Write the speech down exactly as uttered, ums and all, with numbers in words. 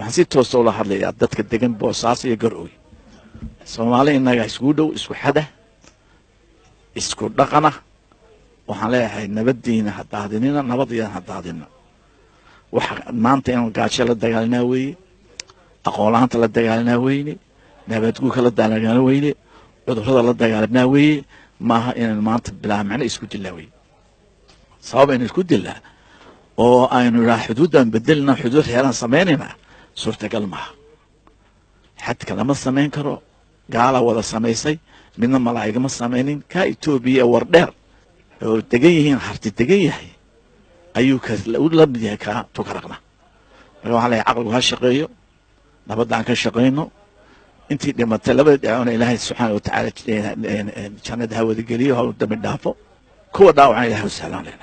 waxaan si toos oo la hadlayaa dadka degan Boosaaso iyo Garowe Soomaali inaga isku dhow isku xada isku dhaqana waxaan leeyahay nabadiina hadaadinina nabadiina hadaadina waxa maanta in gaajo la dagaalnaa weeye aqoonta la dagaalnaa weeye nabadgu kala dagaalnaa weeye cudurrada la dagaalnaa weeye maaha in maanta bilaa macna isku dilaaway sabab in isku dilaa oo aynu raah xuduudan bedelna xuduud heeran sameynayna suurtagal ma xadka lama sameyn karo gaala wada sameysay midna malaa'ig ma sameynin ka Itoobiya war dheer oo degan yihiin harti degan yahay ayuu ka la mid yahay ka tukaraqna marka waxa la aqalku ha shaqeeyo nabadaan ka shaqeyno intii dhimatay labada dhacaan Ilaahay subhanahu wa ta'ala jannada hawada galiyo oo dami dhaafo kuwa dhaawacay Ilaahay salaam